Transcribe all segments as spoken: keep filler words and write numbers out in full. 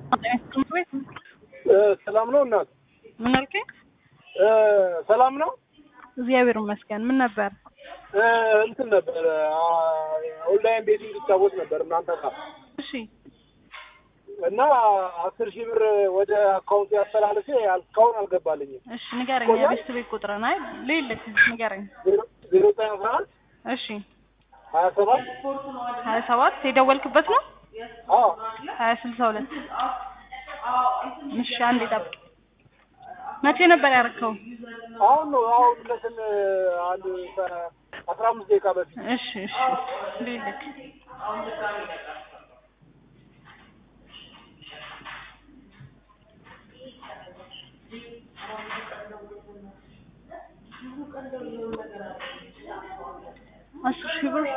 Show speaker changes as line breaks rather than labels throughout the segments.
ሰላም ነው እናት?
ምን አልከኝ?
ሰላም ነው
እግዚአብሔር ይመስገን። ምን ነበር?
እንትን ነበር ኦንላይን ቤቲንግ ይጫወት ነበር እናንተ ጋር።
እሺ።
እና አስር ሺህ ብር ወደ አካውንት ያስተላልፌ እስካሁን አልገባልኝም።
እሺ ንገረኝ። የቤት ቤት ቁጥር ናይ ለይልክ ንገረኝ።
ዜሮ ዘጠኝ አስራ አንድ
እሺ
ሀያ ሰባት
ሀያ ሰባት የደወልክበት ነው?
አዎ
ሀያ ስልሳ ሁለት እሺ አንዴ ጠብቅ። መቼ ነበር ያረከው?
አሁን ነው አሁን ለትን አንድ አስራ አምስት ደቂቃ በፊት።
እሺ እሺ ለይልክ አስር ሺህ ብር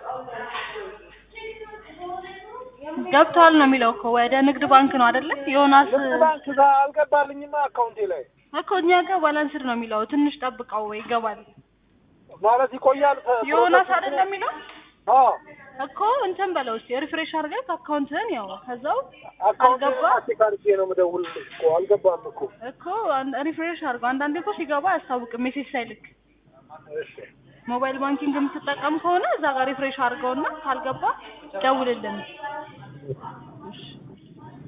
ገብቷል ነው የሚለው እኮ ወደ ንግድ ባንክ ነው አይደለ? ዮናስ
ንግድ ባንክ ጋር አልገባልኝማ አካውንቴ ላይ።
እኮ እኛ ጋር ባላንስድ ነው የሚለው። ትንሽ ጠብቀው ወይ ይገባል
ማለት ይቆያል።
ዮናስ አይደለ የሚለው?
አዎ
እኮ እንትን በለው እስኪ ሪፍሬሽ አድርገህ አካውንትህን ያው ከዛው
አልገባ አትካርቼ ነው የምደውልልሽ እኮ አልገባም እኮ
እኮ ሪፍሬሽ አድርገው። አንዳንዴ እኮ ሲገባ አያስታውቅም ሜሴጅ ሳይልክ።
እሺ
ሞባይል ባንኪንግ የምትጠቀም ከሆነ እዛ ጋር ሪፍሬሽ አድርገውና ካልገባ ደውልልን። እሺ